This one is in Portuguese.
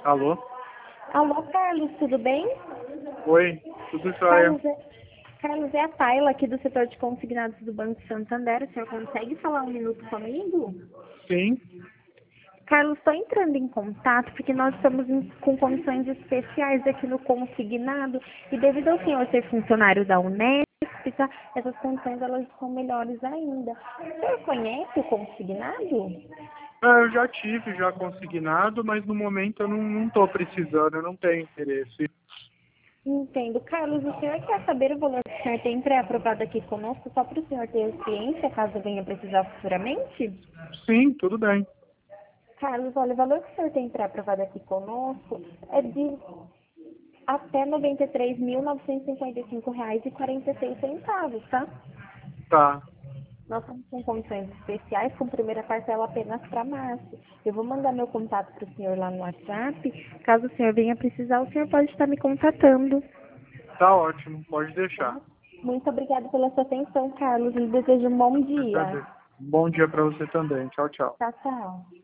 Alô? Alô, Carlos, tudo bem? Oi, tudo jóia? Carlos, Carlos, é a Tayla aqui do setor de consignados do Banco Santander. O senhor consegue falar um minuto comigo? Sim. Carlos, estou entrando em contato porque nós estamos com condições especiais aqui no consignado e devido ao senhor ser funcionário da Unesp, tá, essas condições elas são melhores ainda. O senhor conhece o consignado? Ah, eu já tive, já consignado, mas no momento eu não estou precisando, eu não tenho interesse. Entendo. Carlos, o senhor quer saber o valor que o senhor tem pré-aprovado aqui conosco, só para o senhor ter ciência, caso venha precisar futuramente? Sim, tudo bem. Carlos, olha, o valor que o senhor tem pré-aprovado aqui conosco é de até R$ 93.955,46, tá? Tá, Nós estamos com condições especiais, com primeira parcela apenas para março. Eu vou mandar meu contato para o senhor lá no WhatsApp. Caso o senhor venha precisar, o senhor pode estar me contatando. tá ótimo, pode Tá? deixar. Muito obrigada pela sua atenção, Carlos. E desejo um bom dia. Agradeço. Bom dia para você também. Tchau, tchau. Tchau, tchau.